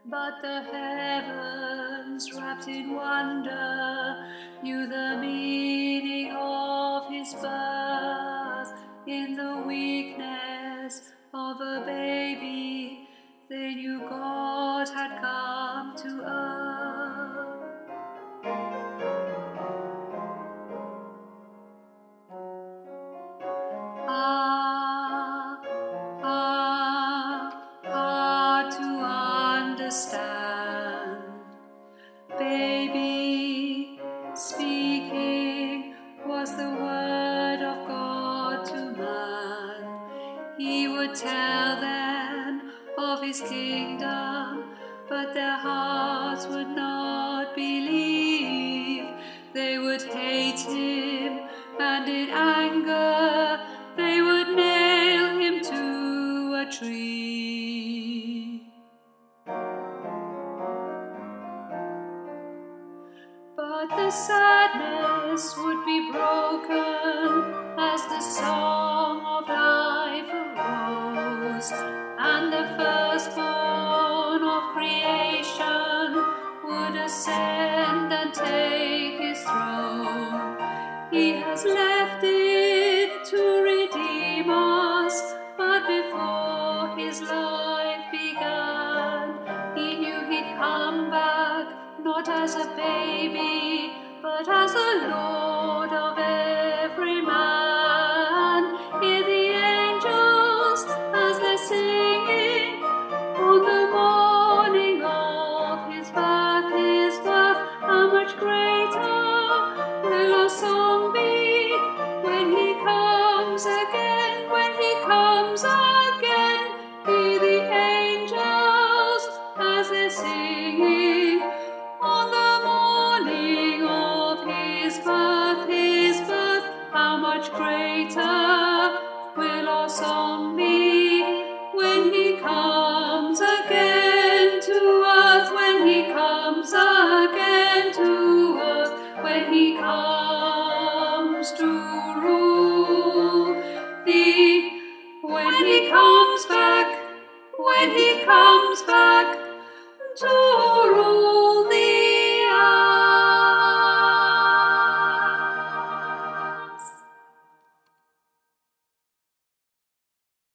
But the heavens, wrapped in wonder, knew the meaning of his birth. In the weakness of a baby, they knew God had come to earth. Hard to understand. Baby speaking was the word of God to man. He would tell them of his kingdom, but their hearts would not believe. They would hate him, and in anger they would nail him to a tree. But the sadness would be broken as the song of life arose, and the firstborn of creation would ascend and take his throne. He has left it to redeem us, but before his life began, he knew he'd come back, not as a baby, but as the Lord of every man. Hear the angels as they're singing on the morning of his birth, his birth. How much greater will our song be when he comes again, when he comes again. Hear the angels as they're singing on the morning of his birth, his birth. How much greater will our song be when he comes again to earth, when he comes again to earth, when he comes to rule thee, when he comes back to